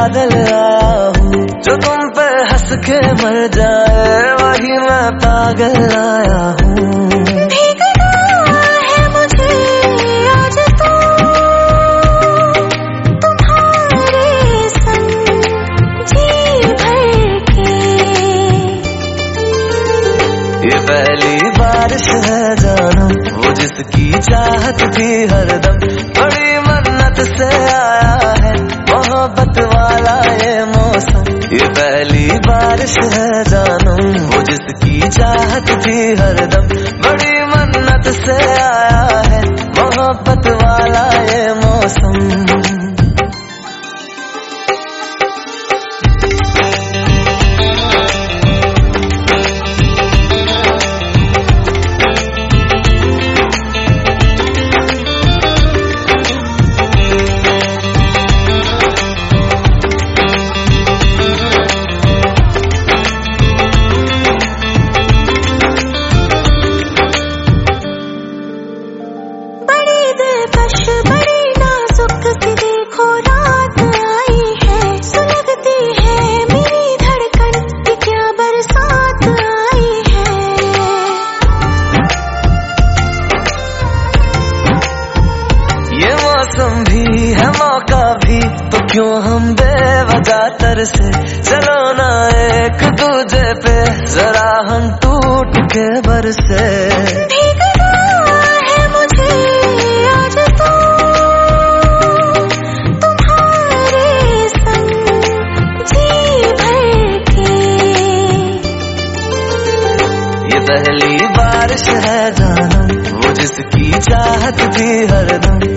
पागल आया हूँ, जो तुम पे हंस के मर जाए वही मैं पागल आया हूँ। ये पहली बारिश है जानम, वो जिसकी चाहत थी हरदम, बड़ी मन्नत से आया है मोहब्बत वाला ये मौसम। ये पहली बारिश है जानम, वो जिसकी चाहत थी हरदम, बड़ी मन्नत से आया है मोहब्बत वाला ये मौसम। बड़ी नाजुक सी देखो रात आई है, सुलगती है मेरी धड़कन की क्या बरसात आई है। ये मौसम भी है मौका भी, तो क्यों हम बेवजह तरसे, चलो ना एक दूजे पे जरा हम टूट के बरसे। पहली बारिश है जानम, वो जिसकी चाहत थी हरदम,